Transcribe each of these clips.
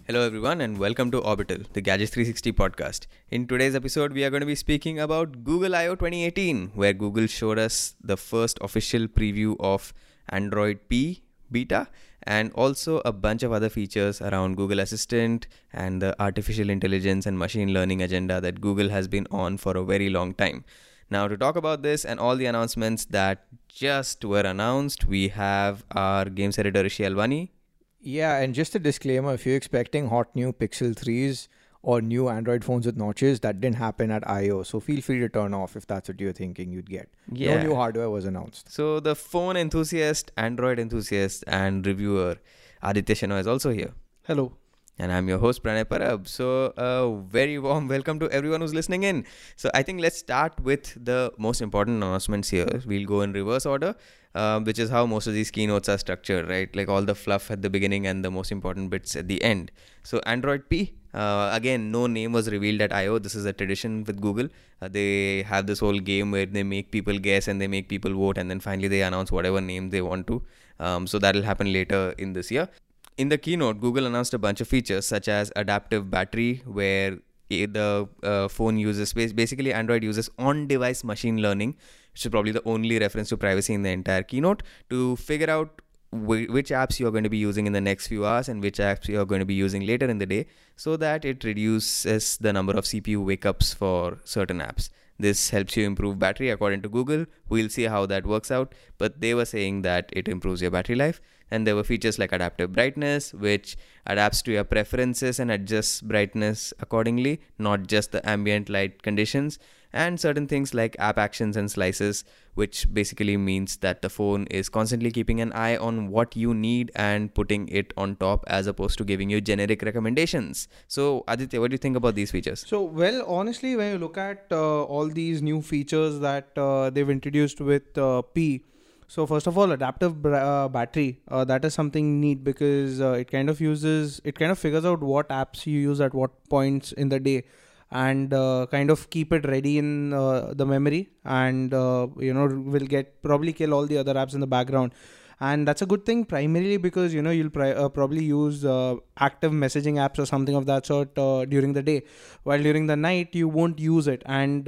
Hello, everyone, and welcome to Orbital, the Gadgets 360 podcast. In today's episode, we are going to be speaking about Google I/O 2018, where Google showed us the first official preview of Android P beta and also a bunch of other features around Google Assistant and the artificial intelligence and machine learning agenda that Google has been on for a very long time. Now, to talk about this and all the announcements that just were announced, we have our games editor Rishi Alwani. Yeah, and just a disclaimer, if you're expecting hot new Pixel 3s or new Android phones with notches, that didn't happen at I/O. So feel free to turn off if that's what you're thinking you'd get. Yeah. No new hardware was announced. So the phone enthusiast, Android enthusiast and reviewer Aditya Shenoy is also here. Hello. And I'm your host Pranay Parab. So a very warm welcome to everyone who's listening in. So I think let's start with the most important announcements here. We'll go in reverse order, which is how most of these keynotes are structured, right? Like all the fluff at the beginning and the most important bits at the end. So Android P, again, no name was revealed at I/O. This is a tradition with Google. They have this whole game where they make people guess and they make people vote, and then finally they announce whatever name they want to. So that'll happen later in this year. In the keynote, Google announced a bunch of features such as adaptive battery, where the phone uses, basically Android uses on-device machine learning, which is probably the only reference to privacy in the entire keynote, to figure out which apps you're going to be using in the next few hours and which apps you're going to be using later in the day, so that it reduces the number of CPU wake-ups for certain apps. This helps you improve battery according to Google. We'll see how that works out, but they were saying that it improves your battery life. And there were features like adaptive brightness, which adapts to your preferences and adjusts brightness accordingly, not just the ambient light conditions, and certain things like app actions and slices, which basically means that the phone is constantly keeping an eye on what you need and putting it on top as opposed to giving you generic recommendations. So Aditya, what do you think about these features? So, well, honestly, when you look at all these new features that they've introduced with P, so first of all, adaptive battery, that is something neat because it kind of figures out what apps you use at what points in the day and kind of keep it ready in the memory and, will probably kill all the other apps in the background. And that's a good thing primarily because, you'll probably use active messaging apps or something of that sort during the day, while during the night you won't use it. And,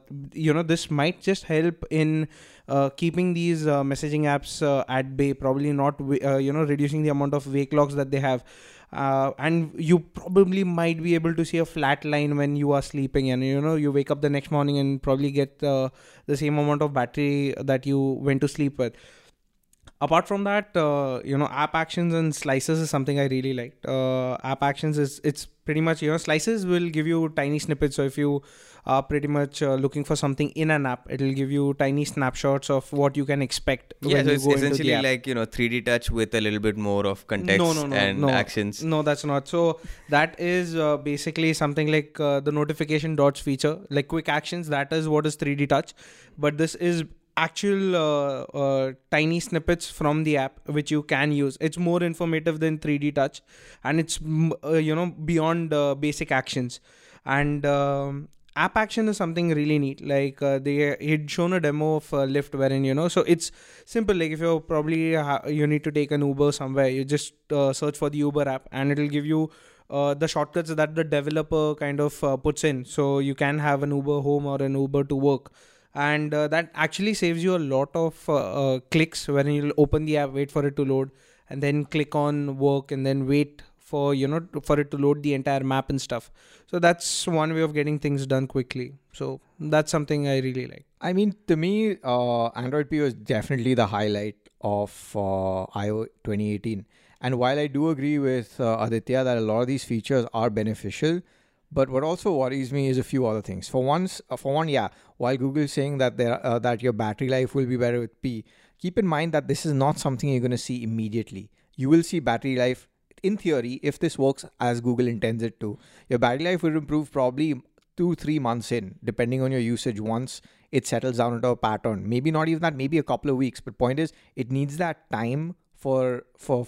this might just help in keeping these messaging apps at bay, probably not, reducing the amount of wake logs that they have. And you probably might be able to see a flat line when you are sleeping, and you wake up the next morning and probably get the same amount of battery that you went to sleep with. Apart from that, app actions and slices is something I really liked. App actions it's pretty much, slices will give you tiny snippets. So if you are pretty much looking for something in an app, it'll give you tiny snapshots of what you can expect. Yeah, when so you it's go into the essentially app. like, 3D touch with a little bit more of context and actions. No, that's not. So that is basically something like the notification dots feature, like quick actions. That is what is 3D touch. But this is actual tiny snippets from the app which you can use. It's more informative than 3D touch, and it's beyond basic actions. And app action is something really neat. Like they had shown a demo of Lyft wherein so it's simple. Like if you're probably you need to take an Uber somewhere, you just search for the Uber app and it'll give you the shortcuts that the developer kind of puts in, so you can have an Uber home or an Uber to work. And that actually saves you a lot of clicks when you'll open the app, wait for it to load, and then click on work, and then wait for for it to load the entire map and stuff. So that's one way of getting things done quickly. So that's something I really like. I mean, to me, Android P was definitely the highlight of I/O 2018. And while I do agree with Aditya that a lot of these features are beneficial, but what also worries me is a few other things. For one, while Google is saying that that your battery life will be better with P, keep in mind that this is not something you're going to see immediately. You will see battery life, in theory, if this works as Google intends it to. Your battery life will improve probably 2-3 months in, depending on your usage, once it settles down into a pattern. Maybe not even that, maybe a couple of weeks. But point is, it needs that time for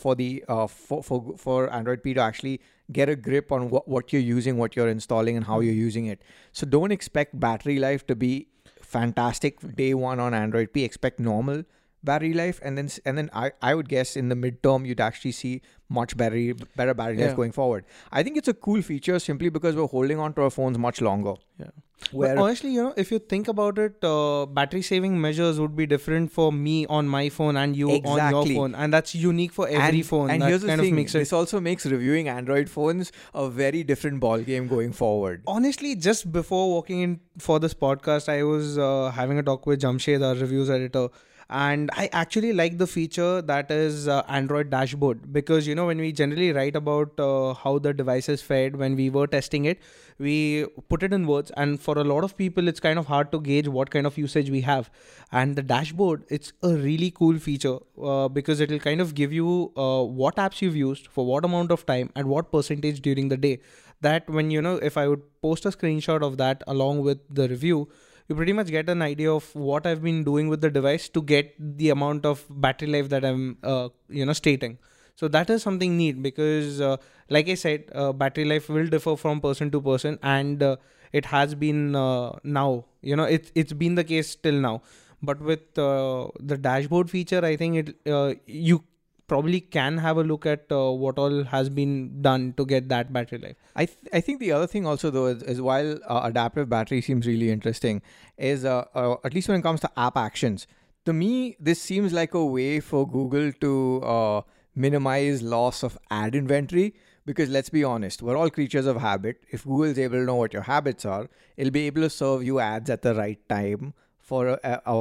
Android P to actually get a grip on what you're using, what you're installing, and how you're using it. So don't expect battery life to be fantastic day one on Android P. Expect normal battery life, and then I would guess in the midterm you'd actually see much better battery life Yeah. going forward. I think it's a cool feature simply because we're holding on to our phones much longer. Yeah. Where But honestly, if you think about it, battery saving measures would be different for me on my phone and you on your Exactly. phone, and that's unique for every phone. And that here's the kind thing: of makes it. this also makes reviewing Android phones a very different ball game going forward. Honestly, just before walking in for this podcast, I was having a talk with Jamshed, our reviews editor, and I actually like the feature that is Android dashboard, because when we generally write about how the devices fared when we were testing it, we put it in words, and for a lot of people it's kind of hard to gauge what kind of usage we have. And the dashboard, it's a really cool feature because it'll kind of give you what apps you've used for what amount of time and what percentage during the day. That when if I would post a screenshot of that along with the review, you pretty much get an idea of what I've been doing with the device to get the amount of battery life that I'm stating. So that is something neat because like I said, battery life will differ from person to person, and it has been now it's been the case till now. But with the dashboard feature, I think you probably can have a look at what all has been done to get that battery life. I think the other thing also though is while adaptive battery seems really interesting, is at least when it comes to app actions, to me this seems like a way for Google to minimize loss of ad inventory. Because let's be honest, we're all creatures of habit. If Google is able to know what your habits are, it'll be able to serve you ads at the right time serve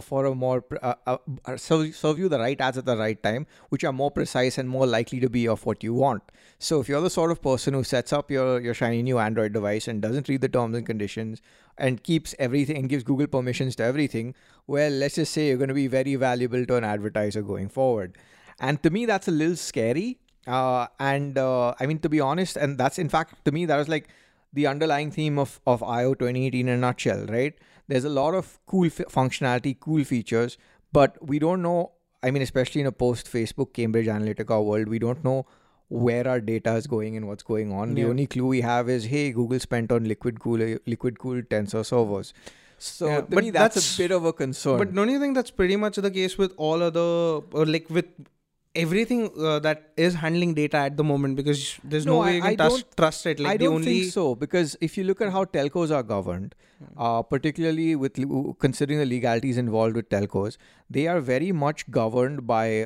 you the right ads at the right time, which are more precise and more likely to be of what you want. So if you're the sort of person who sets up your shiny new Android device and doesn't read the terms and conditions and keeps everything and gives Google permissions to everything, well, let's just say you're going to be very valuable to an advertiser going forward. And to me, that's a little scary. I mean, to be honest, and that's in fact, to me, that was like the underlying theme of I/O 2018 in a nutshell, right? There's a lot of cool functionality, cool features, but we don't know, I mean, especially in a post-Facebook Cambridge Analytica world, we don't know where our data is going and what's going on. The only clue we have is, hey, Google spent on liquid cooled tensor servers. So to me, that's a bit of a concern. But don't you think that's pretty much the case with all other, or like with everything that is handling data at the moment? Because there's no way you can trust it. Like I don't think so, because if you look at how telcos are governed, particularly with considering the legalities involved with telcos, they are very much governed by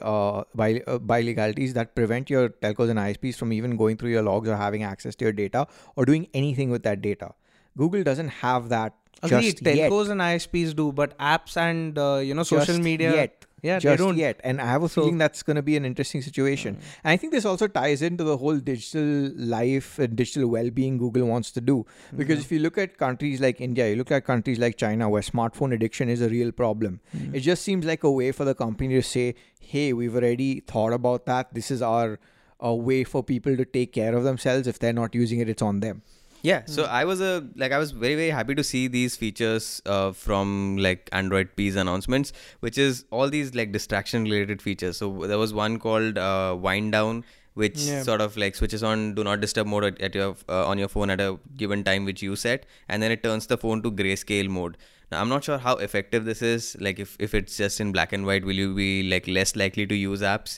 legalities that prevent your telcos and ISPs from even going through your logs or having access to your data or doing anything with that data. Google doesn't have that. Agreed, telcos and ISPs do, but apps and social media. Yeah, just they don't yet. And I have a feeling that's going to be an interesting situation. And I think this also ties into the whole digital life and digital well-being Google wants to do. Because if you look at countries like India, you look at countries like China, where smartphone addiction is a real problem. It just seems like a way for the company to say, hey, we've already thought about that. This is our way for people to take care of themselves. If they're not using it, it's on them. Yeah, so I was very, very happy to see these features from like Android P's announcements, which is all these like distraction related features. So there was one called Wind Down, which sort of like switches on do not disturb mode at your on your phone at a given time which you set, and then it turns the phone to grayscale mode. Now I'm not sure how effective this is. Like if it's just in black and white, will you be like less likely to use apps?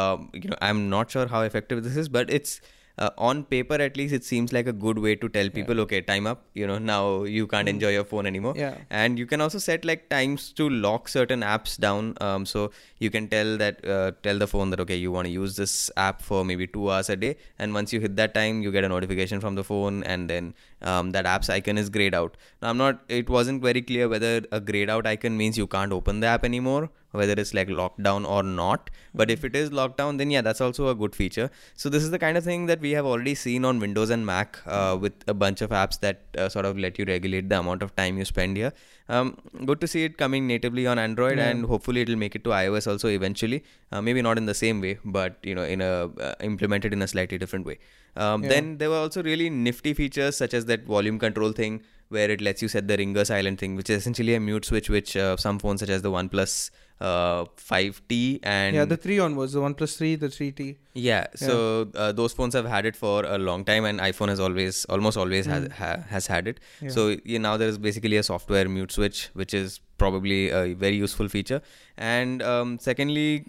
I'm not sure how effective this is, but it's on paper, at least, it seems like a good way to tell people, okay, time up, now you can't enjoy your phone anymore. Yeah. And you can also set like times to lock certain apps down. So you can tell the phone that, okay, you want to use this app for maybe 2 hours a day. And once you hit that time, you get a notification from the phone, and then that app's icon is grayed out. Now, it wasn't very clear whether a grayed out icon means you can't open the app anymore, whether it's like locked down or not. But if it is locked down, then yeah, that's also a good feature. So this is the kind of thing that we have already seen on Windows and Mac with a bunch of apps that sort of let you regulate the amount of time you spend here. Good to see it coming natively on Android, and hopefully it'll make it to iOS also eventually. Maybe not in the same way, but implemented in a slightly different way. Then there were also really nifty features such as that volume control thing, where it lets you set the ringer silent thing, which is essentially a mute switch, which some phones such as the OnePlus 5T and Yeah, the 3 onwards, the OnePlus 3, the 3T. yeah, so those phones have had it for a long time, and iPhone has almost always has had it. Yeah. So now there is basically a software mute switch, which is probably a very useful feature. And secondly,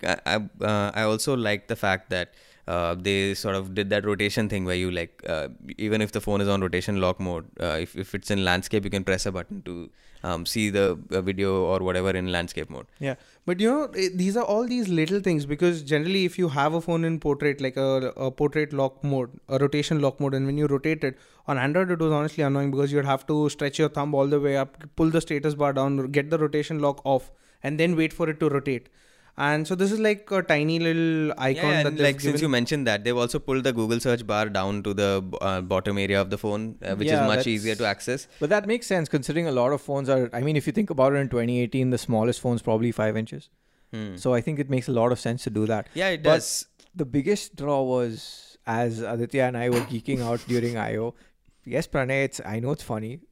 I also like the fact that they sort of did that rotation thing where you like even if the phone is on rotation lock mode, if it's in landscape, you can press a button to see the video or whatever in landscape mode. Yeah, but these are all these little things, because generally if you have a phone in portrait, like a portrait lock mode, a rotation lock mode, and when you rotate it on Android, it was honestly annoying because you'd have to stretch your thumb all the way up, pull the status bar down, get the rotation lock off, and then wait for it to rotate. And so this is like a tiny little icon Yeah, that and they've like given. since you mentioned that, they've also pulled the Google search bar down to the bottom area of the phone, which is Yeah, much that's- easier to access. But that makes sense considering a lot of phones are. I mean, if you think about it, in 2018, the smallest phone's probably 5 inches. So I think it makes a lot of sense to do that. Yeah, it But does. the biggest draw was, as Aditya and I were geeking out during I/O. Yes, Pranay, I know it's funny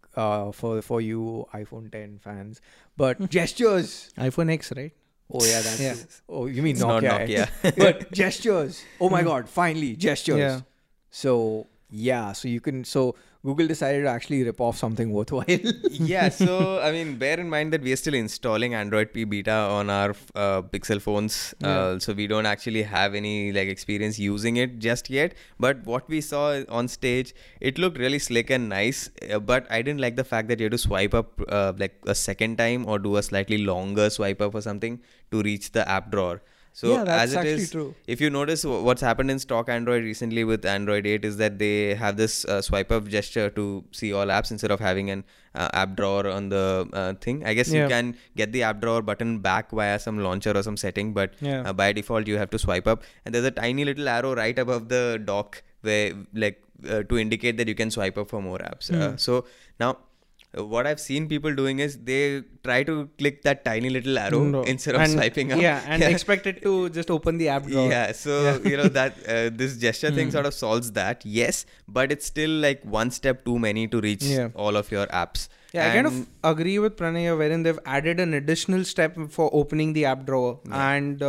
for you iPhone 10 fans, but gestures. iPhone X, right? Oh yeah, that's Yeah. true. Oh, you mean It's not Nokia? Nokia. But gestures. Oh my God! Finally, gestures. Yeah. So yeah, so you can. So Google decided to actually rip off something worthwhile. Yeah, so I mean, bear in mind that we are still installing Android P beta on our Pixel phones, so we don't actually have any like experience using it just yet. But what we saw on stage, it looked really slick and nice. But I didn't like the fact that you had to swipe up like a second time or do a slightly longer swipe up or something to reach the app drawer. So Yeah, that's as it actually is, true. if you notice what's happened in stock Android recently with Android 8 is that they have this swipe up gesture to see all apps instead of having an app drawer on the thing. I guess you can get the app drawer button back via some launcher or some setting, but by default you have to swipe up, and there's a tiny little arrow right above the dock where like to indicate that you can swipe up for more apps. So now what I've seen people doing is they try to click that tiny little arrow instead of swiping up. Yeah, and expect it to just open the app drawer. Yeah, so that this gesture thing sort of solves that. Yes, but it's still like one step too many to reach all of your apps. Yeah, I kind of agree with Pranay wherein they've added an additional step for opening the app drawer. Yeah. And,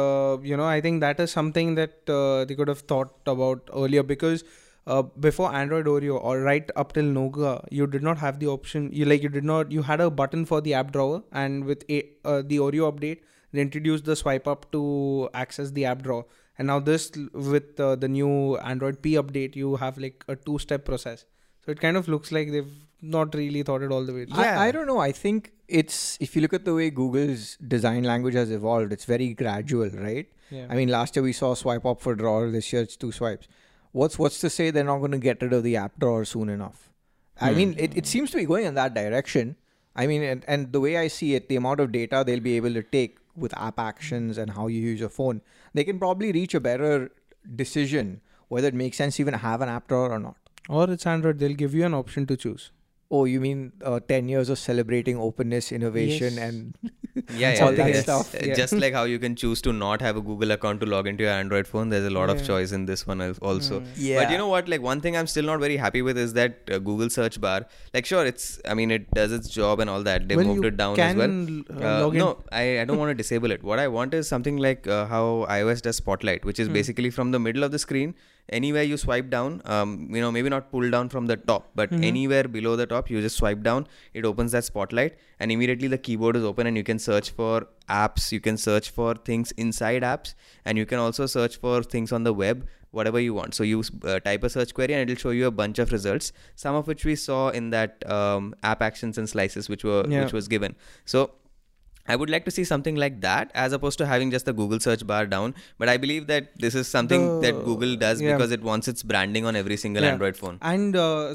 I think that is something that they could have thought about earlier, because before Android Oreo or right up till Nougat, you did not have the option. You had a button for the app drawer, and with the Oreo update, they introduced the swipe up to access the app drawer. And now this with the new Android P update, you have like a 2-step process. So it kind of looks like they've not really thought it all the way through. Yeah. I don't know. I think it's, if you look at the way Google's design language has evolved, it's very gradual, right? Yeah. I mean, last year we saw swipe up for drawer. This year it's 2 swipes. What's to say they're not going to get rid of the app drawer soon enough? I mean, it seems to be going in that direction. I mean, and the way I see it, the amount of data they'll be able to take with app actions and how you use your phone, they can probably reach a better decision whether it makes sense to even have an app drawer or not. Or it's Android, they'll give you an option to choose. Oh, you mean 10 years of celebrating openness, innovation, and all that yes. stuff? Yeah. Just like how you can choose to not have a Google account to log into your Android phone, there's a lot of choice in this one also. Yeah. But you know what? Like one thing I'm still not very happy with is that Google search bar. Like sure, it does its job and all that. They moved it down as well. Log in. No, I don't want to disable it. What I want is something like how iOS does Spotlight, which is basically from the middle of the screen. Anywhere you swipe down, maybe not pull down from the top, but anywhere below the top, you just swipe down, it opens that Spotlight, and immediately the keyboard is open and you can search for apps, you can search for things inside apps, and you can also search for things on the web, whatever you want. So you type a search query and it'll show you a bunch of results, some of which we saw in that app actions and slices which was given. So I would like to see something like that as opposed to having just the Google search bar down. But I believe that this is something that Google does because it wants its branding on every single Android phone. And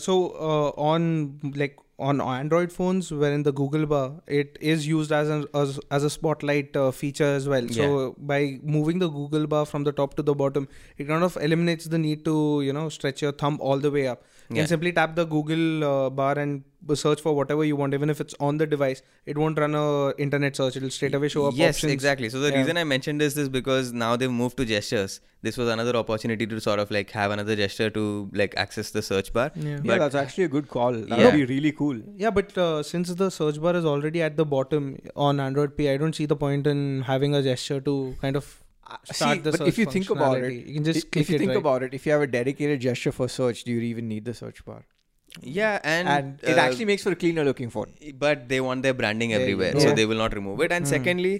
on Android phones, wherein the Google bar, it is used as a spotlight feature as well. So by moving the Google bar from the top to the bottom, it kind of eliminates the need to stretch your thumb all the way up. You can simply tap the Google bar and search for whatever you want, even if it's on the device, it won't run a internet search. It'll straight away show up Yes, options. exactly. So the reason I mentioned this is because now they've moved to gestures. This was another opportunity to sort of like have another gesture to like access the search bar. Yeah. Yeah, that's actually a good call. That Yeah. would be really cool. Yeah, but since the search bar is already at the bottom on Android P, I don't see the point in having a gesture to kind of start the but search if you think about functionality. it, You can just click if you it, think right? about it, if you have a dedicated gesture for search, do you even need the search bar? Yeah, And it actually makes for a cleaner looking phone. but they want their branding There you everywhere, go. so Yeah. they will not remove it. And secondly,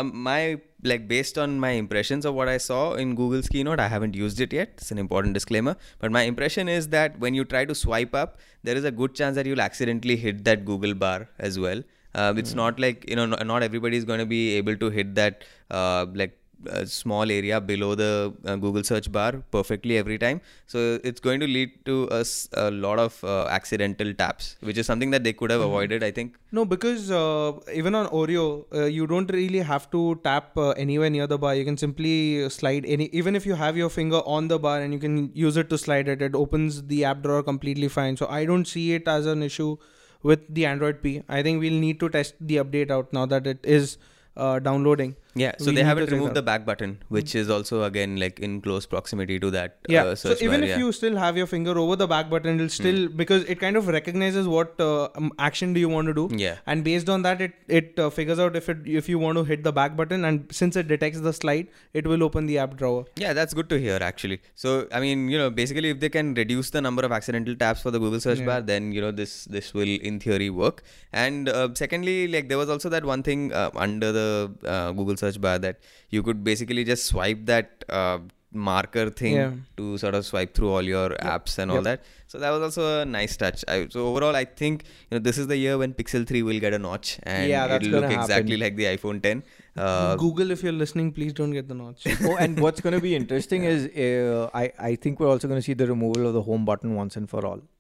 my like based on my impressions of what I saw in Google's keynote, I haven't used it yet. It's an important disclaimer, but my impression is that when you try to swipe up, there is a good chance that you'll accidentally hit that Google bar as well. It's not like not everybody is going to be able to hit that like a small area below the Google search bar perfectly every time. So it's going to lead to a lot of accidental taps, which is something that they could have avoided, I think. No, because even on Oreo, you don't really have to tap anywhere near the bar. You can simply slide even if you have your finger on the bar and you can use it to slide it, it opens the app drawer completely fine. So I don't see it as an issue with the Android P. I think we'll need to test the update out now that it is downloading. Yeah, so We they need haven't to check removed out. the back button, which is also again like in close proximity to that Yeah, so search even bar. if you still have your finger over the back button, it'll still because it kind of recognizes what action do you want to do, Yeah. and based on that, it figures out if you want to hit the back button, and since it detects the slide, it will open the app drawer. Yeah, that's good to hear actually. So I mean, basically if they can reduce the number of accidental taps for the Google search bar, then this will in theory work. And secondly, like there was also that one thing under the Google search bar that you could basically just swipe that marker thing to sort of swipe through all your apps and all that. So that was also a nice touch. So overall, I think this is the year when Pixel 3 will get a notch and that's it'll look gonna exactly happen. like the iPhone 10. Google, if you're listening, please don't get the notch. Oh, and what's going to be interesting is I think we're also going to see the removal of the home button once and for all.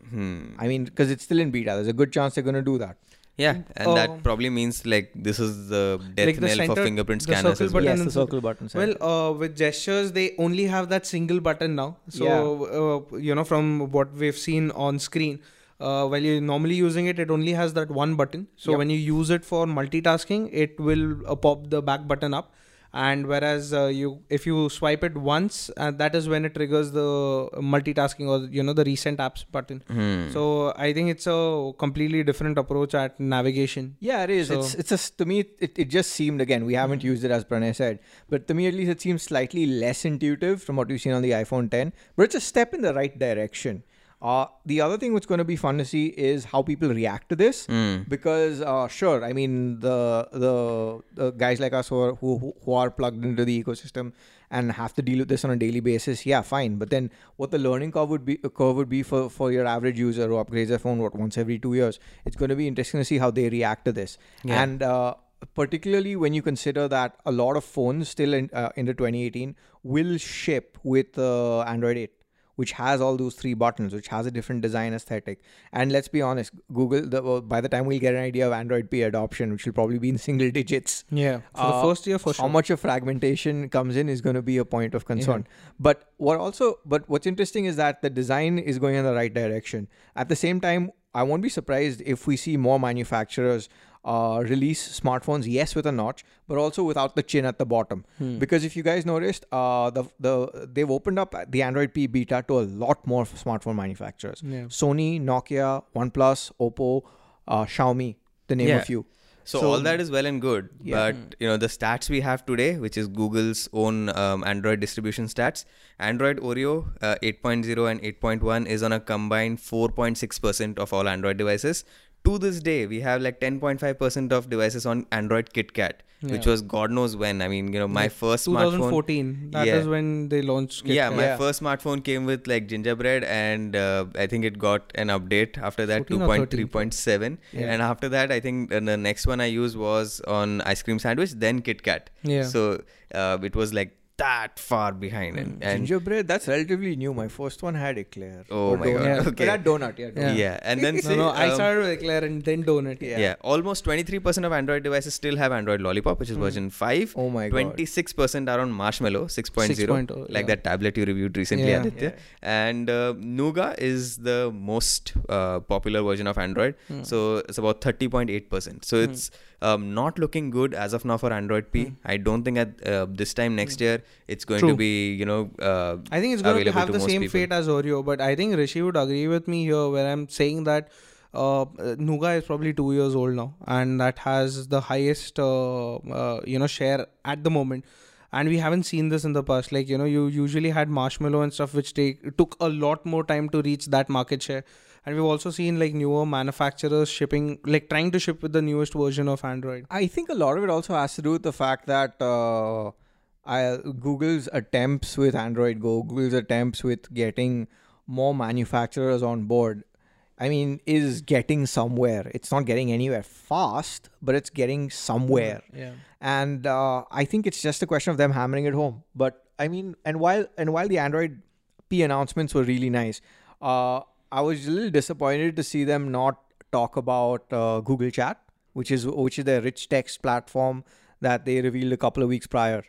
I mean, because it's still in beta, there's a good chance they're going to do that. Yeah, and that probably means like this is the death Like the knell for center- fingerprint the scanners circle as well. button Yes, and the circle button. side. Well, with gestures, they only have that single button now. So, from what we've seen on screen, while you're normally using it, it only has that one button. So when you use it for multitasking, it will pop the back button up. And whereas if you swipe it once, that is when it triggers the multitasking or the recent apps button. So I think it's a completely different approach at navigation. Yeah, it is. So- To me, it just seemed, again, we haven't used it as Pranay said, but to me at least it seems slightly less intuitive from what we've seen on the iPhone 10, but it's a step in the right direction. The other thing which going to be fun to see is how people react to this, because sure, I mean the guys like us who are plugged into the ecosystem and have to deal with this on a daily basis, yeah, fine. But then what the learning curve would be for your average user who upgrades their phone once every 2 years. It's going to be interesting to see how they react to this, and particularly when you consider that a lot of phones still into 2018 will ship with Android 8. Which has all those 3 buttons, which has a different design aesthetic. And let's be honest, Google, by the time we'll get an idea of Android P adoption, which will probably be in single digits. Yeah, for the first year, for sure. How much of fragmentation comes in is going to be a point of concern. But what's interesting is that the design is going in the right direction. At the same time, I won't be surprised if we see more manufacturers release smartphones, yes, with a notch, but also without the chin at the bottom. Because if you guys noticed, they've opened up the Android P beta to a lot more smartphone manufacturers. Yeah. Sony, Nokia, OnePlus, Oppo, Xiaomi, to name a few. So all that is well and good, but the stats we have today, which is Google's own Android distribution stats, Android Oreo 8.0 and 8.1 is on a combined 4.6% of all Android devices. To this day, we have like 10.5% of devices on Android KitKat, which was God knows when. I mean, my first 2014. smartphone. That is when they launched KitKat. My first smartphone came with like gingerbread, and I think it got an update after that, 14 or 13. 2.3.7. And after that, I think the next one I used was on ice cream sandwich, then KitKat. Yeah. So it was like that far behind. And Gingerbread, that's relatively new. My first one had eclair. Oh Or my God, donut. okay. That donut, yeah. Donut. yeah. And then say, No, I started with Eclair and then Donut. yeah, almost 23% of Android devices still have Android Lollipop, which is version 5. Oh my God. 26% are on Marshmallow 6.0, 6.0, like yeah. that tablet you reviewed recently, Yeah. Aditya. And Nougat is the most popular version of Android. So it's about 30.8%. So it's not looking good as of now for Android P. I don't think at this time next year it's going to True. be, I think it's going to available have to the most same people. fate as Oreo, but I think Rishi would agree with me here where I'm saying that Nougat is probably 2 years old now, and that has the highest share at the moment. And we haven't seen this in the past. Like, you usually had Marshmallow and stuff which took a lot more time to reach that market share. And we've also seen like newer manufacturers shipping, like trying to ship with the newest version of Android. I think a lot of it also has to do with the fact that Google's attempts with Android Go, Google's attempts with getting more manufacturers on board, I mean, is getting somewhere. It's not getting anywhere fast, but it's getting somewhere. Yeah. And I think it's just a question of them hammering it home. But I mean, and while the Android P announcements were really nice, I was a little disappointed to see them not talk about Google Chat, which is their rich text platform that they revealed a couple of weeks prior.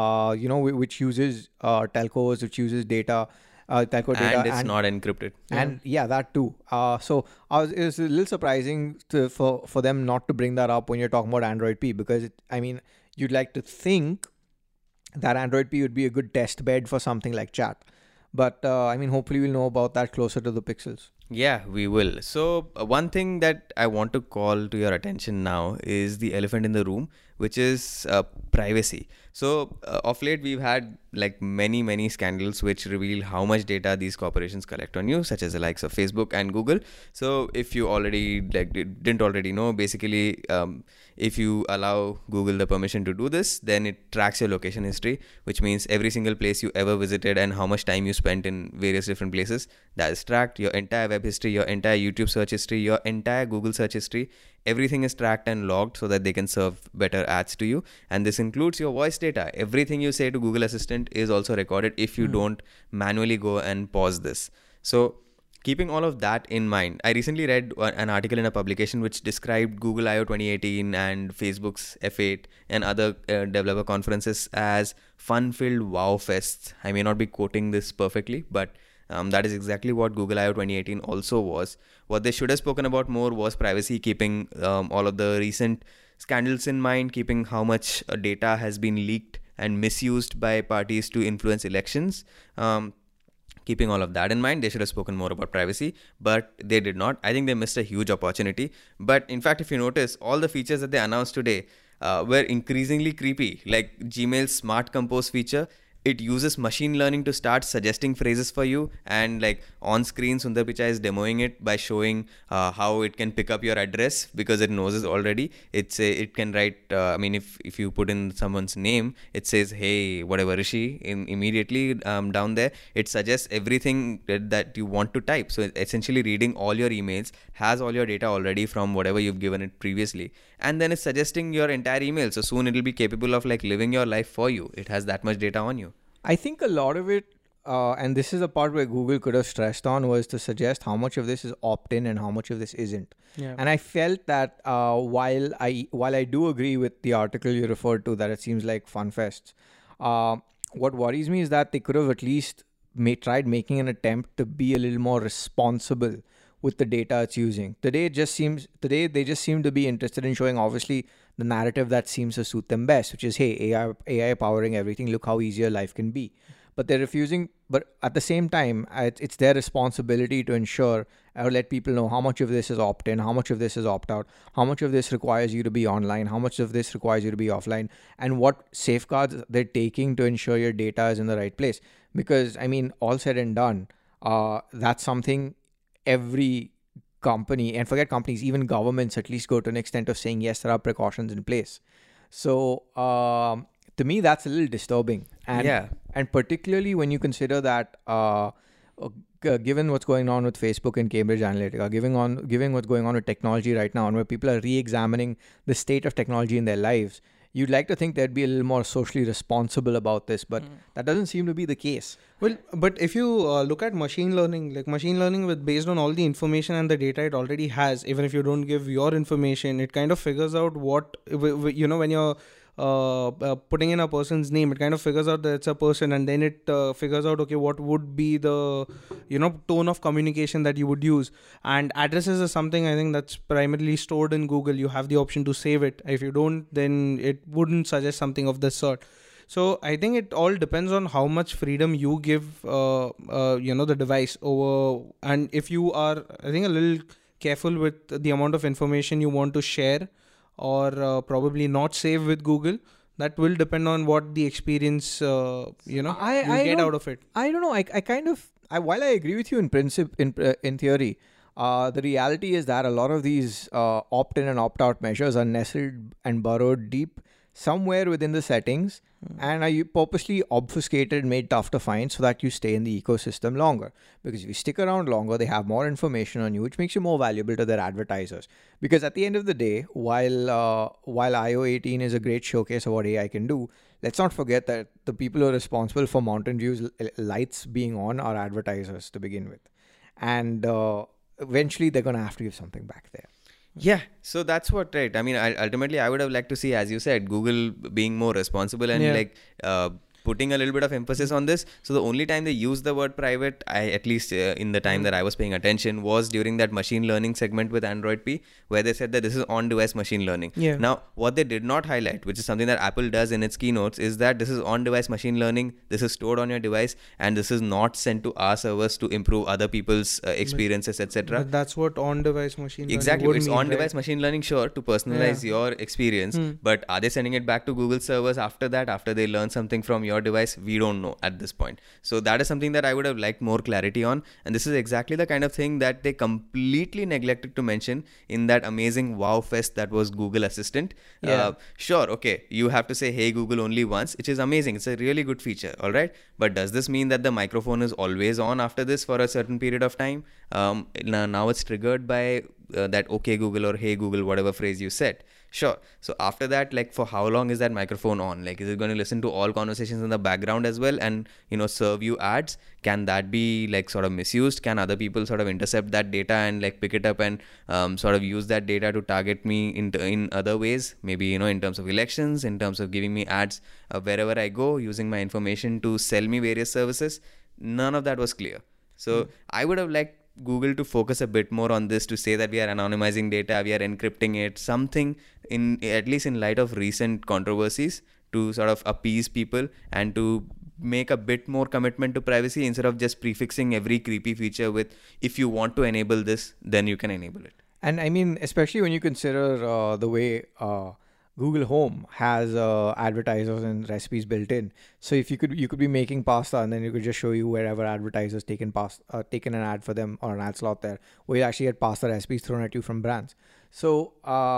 Which uses telcos, which uses data. Telco data, and it's not encrypted. And yeah, that too. So it was a little surprising for them not to bring that up when you're talking about Android P, because you'd like to think that Android P would be a good test bed for something like chat. But hopefully we'll know about that closer to the Pixels. Yeah, we will. So one thing that I want to call to your attention now is the elephant in the room, which is privacy. So of late, we've had like many scandals which reveal how much data these corporations collect on you, such as the likes of Facebook and Google. So if you already didn't already know, basically, if you allow Google the permission to do this, then it tracks your location history, which means every single place you ever visited and how much time you spent in various different places, that is tracked. Your entire web history, your entire YouTube search history, your entire Google search history, everything is tracked and logged so that they can serve better ads to you. And this includes your voice data. Everything you say to Google Assistant is also recorded if you don't manually go and pause this. So keeping all of that in mind, I recently read an article in a publication which described Google I/O 2018 and Facebook's F8 and other developer conferences as fun-filled wow fests. I may not be quoting this perfectly, but that is exactly what Google I/O 2018 also was. What they should have spoken about more was privacy, keeping all of the recent scandals in mind, keeping how much data has been leaked and misused by parties to influence elections. Keeping all of that in mind, they should have spoken more about privacy, but they did not. I think they missed a huge opportunity. But in fact, if you notice, all the features that they announced today were increasingly creepy, like Gmail's Smart Compose feature. It uses machine learning to start suggesting phrases for you, and like on screen Sundar Pichai is demoing it by showing how it can pick up your address because it knows it already. It can write, if you put in someone's name, it says, hey, whatever, Rishi, immediately down there, it suggests everything that you want to type. So it's essentially reading all your emails, has all your data already from whatever you've given it previously, and then it's suggesting your entire email. So soon it'll be capable of like living your life for you. It has that much data on you. I think a lot of it, and this is a part where Google could have stressed on, was to suggest how much of this is opt-in and how much of this isn't. Yeah. And I felt that while I do agree with the article you referred to, that it seems like fun fests, what worries me is that they could have at least tried making an attempt to be a little more responsible with the data it's using. Today they just seem to be interested in showing obviously the narrative that seems to suit them best, which is, hey, AI powering everything, look how easier life can be. But they're refusing, but at the same time, it's their responsibility to ensure or let people know how much of this is opt-in, how much of this is opt-out, how much of this requires you to be online, how much of this requires you to be offline, and what safeguards they're taking to ensure your data is in the right place. Because, all said and done, that's something every company, and forget companies, even governments at least go to an extent of saying, yes, there are precautions in place. So to me, that's a little disturbing. And particularly when you consider that given what's going on with Facebook and Cambridge Analytica, given what's going on with technology right now, and where people are re-examining the state of technology in their lives, you'd like to think they'd be a little more socially responsible about this, but that doesn't seem to be the case. Well, but if you look at machine learning, like machine learning with based on all the information and the data it already has, even if you don't give your information, it kind of figures out what, when you're putting in a person's name, it kind of figures out that it's a person, and then it figures out, okay, what would be the, tone of communication that you would use. And addresses is something I think that's primarily stored in Google. You have the option to save it. If you don't, then it wouldn't suggest something of this sort. So I think it all depends on how much freedom you give, the device over. And if you are, I think, a little careful with the amount of information you want to share or probably not save with Google, that will depend on what the experience, you get out of it. I don't know. I kind of, while I agree with you in principle, in theory, the reality is that a lot of these opt-in and opt-out measures are nestled and burrowed deep somewhere within the settings, and are you purposely obfuscated and made tough to find so that you stay in the ecosystem longer. Because if you stick around longer, they have more information on you, which makes you more valuable to their advertisers. Because at the end of the day, while IO 18 is a great showcase of what AI can do, let's not forget that the people who are responsible for Mountain View's lights being on are advertisers to begin with. And eventually they're going to have to give something back there. Yeah, so that's what, right? I mean, ultimately, I would have liked to see, as you said, Google being more responsible and putting a little bit of emphasis on this. So the only time they used the word private, at least in the time that I was paying attention, was during that machine learning segment with Android P, where they said that this is on-device machine learning. Yeah. Now, what they did not highlight, which is something that Apple does in its keynotes, is that this is on-device machine learning, this is stored on your device, and this is not sent to our servers to improve other people's experiences, etc. But that's what on-device machine learning Exactly, would it's mean, on-device right? machine learning, sure, to personalize your experience. But are they sending it back to Google servers after that, after they learn something from your device? We don't know at this point. So that is something that I would have liked more clarity on. And this is exactly the kind of thing that they completely neglected to mention in that amazing wow fest that was Google Assistant. Sure, okay, you have to say, hey Google, only once, which is amazing. It's a really good feature, all right? But does this mean that the microphone is always on after this for a certain period of time? Now it's triggered by that okay Google or hey Google, whatever phrase you said. Sure. So after that, like, for how long is that microphone on? Like, is it going to listen to all conversations in the background as well and, serve you ads? Can that be like sort of misused? Can other people sort of intercept that data and like pick it up and sort of use that data to target me in other ways? Maybe, in terms of elections, in terms of giving me ads wherever I go, using my information to sell me various services. None of that was clear. So I would have liked Google to focus a bit more on this, to say that we are anonymizing data, we are encrypting it, something at least in light of recent controversies, to sort of appease people and to make a bit more commitment to privacy, instead of just prefixing every creepy feature with, if you want to enable this, then you can enable it. And I mean, especially when you consider the way Google Home has advertisers and recipes built in. So if you could be making pasta, and then you could just show you wherever advertisers taken an ad for them, or an ad slot there, where you actually get pasta recipes thrown at you from brands. So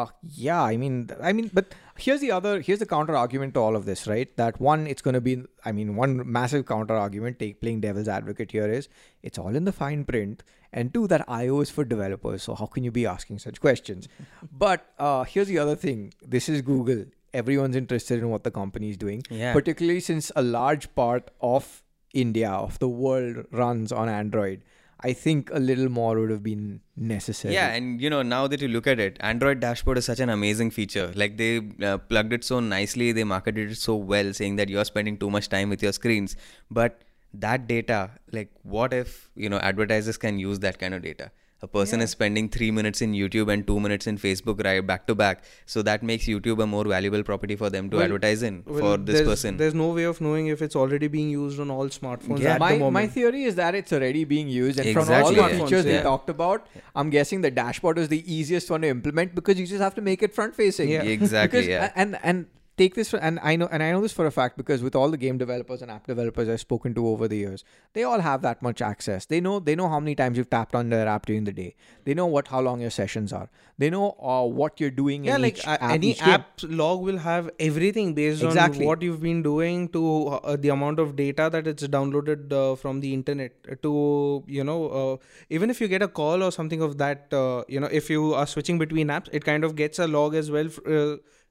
but here's the counter argument to all of this, right? That one massive counter argument, playing devil's advocate here, is it's all in the fine print. And two, that IO is for developers. So how can you be asking such questions? But here's the other thing. This is Google. Everyone's interested in what the company is doing. Yeah. Particularly since a large part of India, of the world, runs on Android. I think a little more would have been necessary. Yeah, and now that you look at it, Android Dashboard is such an amazing feature. Like, they plugged it so nicely, they marketed it so well, saying that you're spending too much time with your screens. But that data, like, what if advertisers can use that kind of data? A person is spending 3 minutes in YouTube and 2 minutes in Facebook, right, back to back. So that makes YouTube a more valuable property for them to advertise in for this person. There's no way of knowing if it's already being used on all smartphones at the moment. My theory is that it's already being used. And Exactly, from all the yeah. features they talked about, I'm guessing the dashboard is the easiest one to implement, because you just have to make it front facing. Yeah. Exactly, Because, and take this and I know this for a fact, because with all the game developers and app developers I've spoken to over the years, they all have that much access. They know how many times you've tapped on their app during the day. They know how long your sessions are. They know what you're doing in each app. Any each game. app log will have everything based on what you've been doing, to the amount of data that it's downloaded from the internet, to even if you get a call or something of that, if you are switching between apps, it kind of gets a log as well,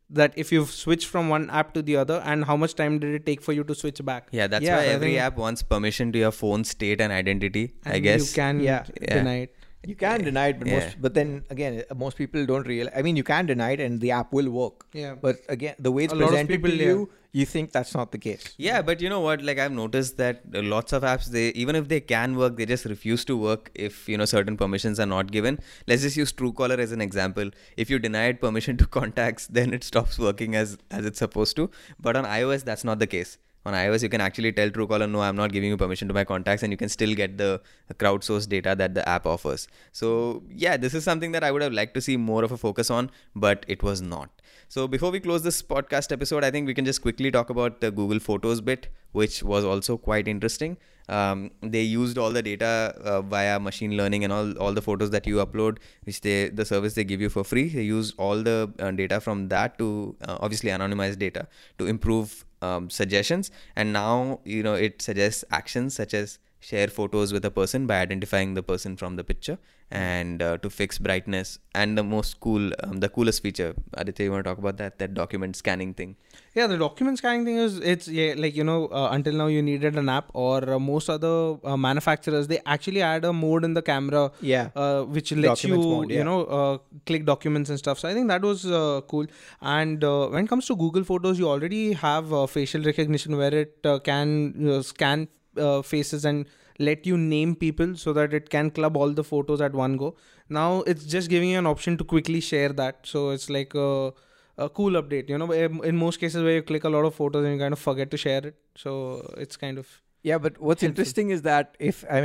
that if you've switched from one app to the other, and how much time did it take for you to switch back. Yeah, that's Yeah, why I every think- app wants permission to your phone state and identity, And I guess. you can Yeah. deny it. You can deny it, but Yeah. but then again, most people don't realize. I mean, you can deny it, and the app will work. Yeah. But again, the way it's A lot of presented people, to yeah. you think that's not the case. Yeah, but you know what? Like I've noticed that lots of apps, they even if they can work, they just refuse to work if certain permissions are not given. Let's just use Truecaller as an example. If you deny it permission to contacts, then it stops working as it's supposed to. But on iOS, that's not the case. On iOS, you can actually tell Truecaller, no, I'm not giving you permission to my contacts, and you can still get the crowdsourced data that the app offers. So yeah, this is something that I would have liked to see more of a focus on, but it was not. So before we close this podcast episode, I think we can just quickly talk about the Google Photos bit, which was also quite interesting. They used all the data via machine learning, and all the photos that you upload, which the service they give you for free, they use all the data from that to obviously anonymize data to improve suggestions. And now it suggests actions such as share photos with a person by identifying the person from the picture, and to fix brightness, and the coolest feature, Aditya, you want to talk about that document scanning thing? Yeah, the document scanning thing it's like until now you needed an app, or most other manufacturers, they actually add a mode in the camera, Yeah. which lets you Documents mode, yeah. click documents and stuff. So I think that was cool. And when it comes to Google Photos, you already have facial recognition where it can scan faces and let you name people so that it can club all the photos at one go. Now it's just giving you an option to quickly share that. So it's like a cool update, in most cases where you click a lot of photos and you kind of forget to share it. So it's kind of Yeah, but what's helpful. interesting is that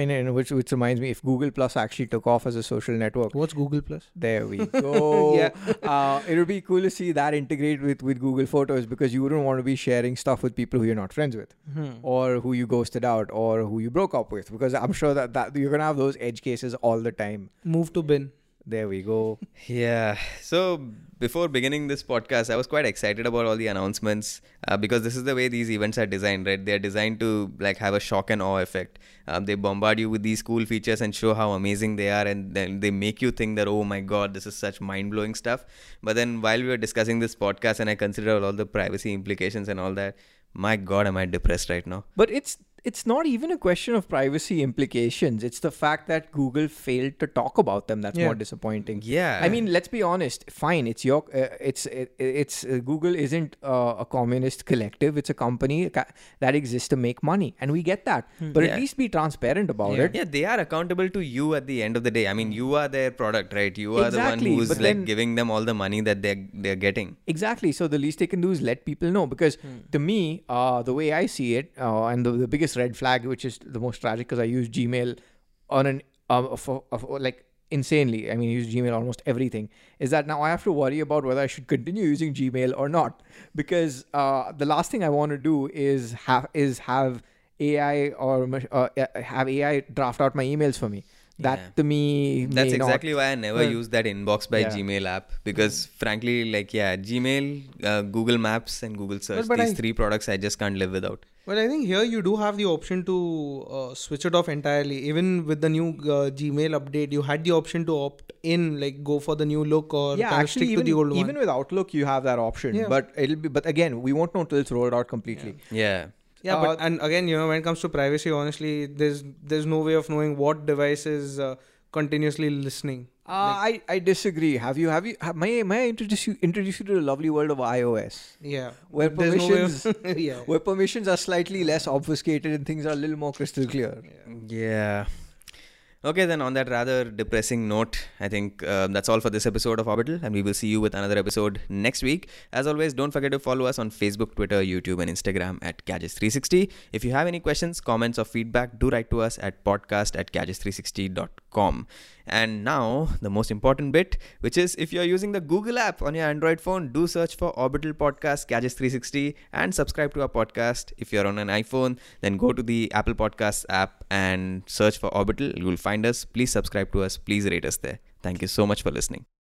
which reminds me, if Google Plus actually took off as a social network, What's Google Plus? there we go. Yeah. It would be cool to see that integrate with Google Photos, because you wouldn't want to be sharing stuff with people who you're not friends with, or who you ghosted out, or who you broke up with, because I'm sure that you're gonna have those edge cases all the time. Move to bin. There we go. Yeah. So before beginning this podcast, I was quite excited about all the announcements because this is the way these events are designed, right? They're designed to like have a shock and awe effect. They bombard you with these cool features and show how amazing they are, and then they make you think that, oh my God, this is such mind-blowing stuff. But then while we were discussing this podcast and I considered all the privacy implications and all that, my God, am I depressed right now? But it's not even a question of privacy implications. It's the fact that Google failed to talk about them that's more disappointing. Yeah. I mean, let's be honest. Fine, it's your Google isn't a communist collective. It's a company that exists to make money, and we get that. But Yeah. at least be transparent about Yeah. it. Yeah, they are accountable to you at the end of the day. I mean, you are their product, right? You are Exactly, the one who's but like then- giving them all the money that they're getting. Exactly. So the least they can do is let people know. Because to me, the way I see it, and the biggest red flag, which is the most tragic, because I use Gmail on an like insanely. I mean, I use Gmail almost everything. Is that now I have to worry about whether I should continue using Gmail or not? Because the last thing I want to do is have AI have AI draft out my emails for me. That Yeah. to me, That's may not- exactly why I never use that Inbox by Yeah. Gmail app, because frankly, like, yeah, Gmail, Google Maps, and Google Search, But these I- three products I just can't live without. But I think here you do have the option to switch it off entirely. Even with the new Gmail update, you had the option to opt in, like go for the new look, or Yeah, kind of actually, stick even to the old even with Outlook, you have that option. Yeah. But again, we won't know till it's rolled out completely. Yeah. Yeah, but and again, when it comes to privacy, honestly, there's no way of knowing what device is continuously listening. I disagree. May I introduce you to the lovely world of iOS, Yeah, where there's no way permissions of- yeah. where permissions are slightly less obfuscated and things are a little more crystal clear. Yeah. Okay, then on that rather depressing note, I think that's all for this episode of Orbital, and we will see you with another episode next week. As always, don't forget to follow us on Facebook, Twitter, YouTube, and Instagram at Gadgets360. If you have any questions, comments, or feedback, do write to us at podcast@gadgets360.com. And now, the most important bit, which is if you're using the Google app on your Android phone, do search for Orbital Podcast Gadgets 360 and subscribe to our podcast. If you're on an iPhone, then go to the Apple Podcasts app and search for Orbital. You will find us. Please subscribe to us. Please rate us there. Thank you so much for listening.